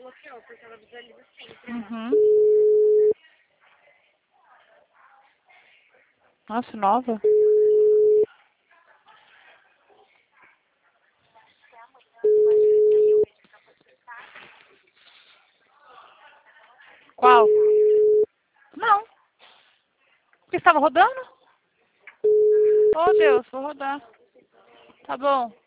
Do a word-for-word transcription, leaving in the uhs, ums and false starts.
bloqueou, porque ela visualiza sempre. Uhum. Nossa, nova. Qual? Não. Porque estava rodando? Oh, Deus, vou rodar. Tá bom.